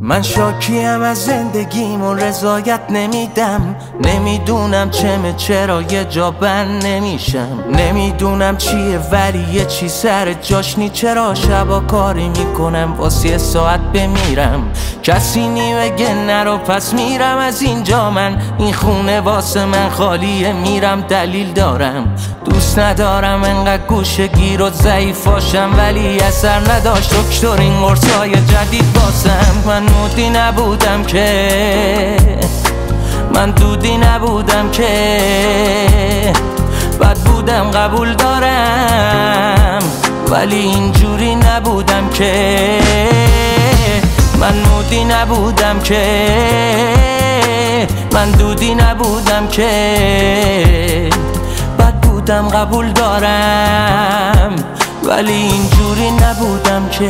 من شاکیم از زندگیم و رضایت نمیدم. نمیدونم چرا یه جا بند نمیشم. نمیدونم چیه ولی یه چی سر جاش نی. چرا شبا کاری میکنم واسه یه ساعت بمیرم. کسی بگه نرو پس میرم از اینجا. من این خونه واسه من خالیه، میرم دلیل دارم. دوست ندارم انقدر گوشه گیر و ضعیف باشم، ولی اثر نداشت دکتر این قرصای جدید باسم. من مودی نبودم که، من دودی نبودم که، بد بودم قبول دارم، ولی اینجوری نبودم که. من مودی نبودم که، من دودی نبودم که، بد بودم قبول دارم، ولی اینجوری نبودم که.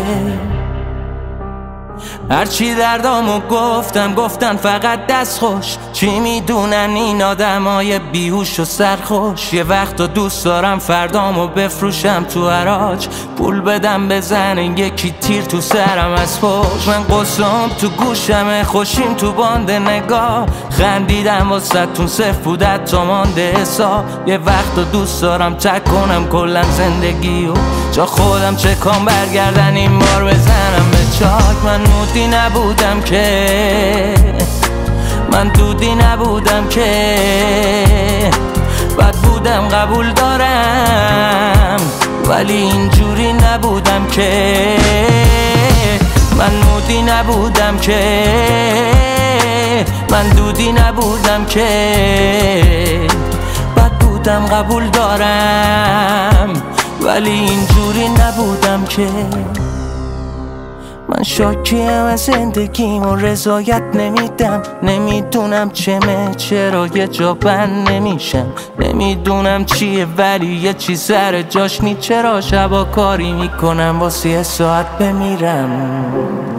هرچی دردامو گفتن فقط دست خوش. چی میدونن این آدمای بیهوش و سرخوش. یه وقت دوست دارم فردامو بفروشم تو حراج، پول بدم بزنن یکی تیر تو سرم از پشت. من قصام تو گوشم، خوشیم تو باند نگاه. خندیدم واسه‌تون صفر بود حتی مانده حساب. یه وقت دوست دارم تک کنم کلن زندگی و جا خودم چکام برگردن این بار بزنم به چاک. من مودی نبودم که، من دودی نبودم که، بد بودم قبول دارم، ولی اینجوری نبودم که. من مودی نبودم که، من دودی نبودم که، بد بودم قبول دارم، ولی اینجوری نبودم که. من شاکیم از زندگیم و رضایت نمیدم. نمیدونم چرا یه جا بند نمیشم. نمیدونم چیه ولی یه چی سر جاش نی. چرا شبا کاری میکنم واسه یه ساعت بمیرم.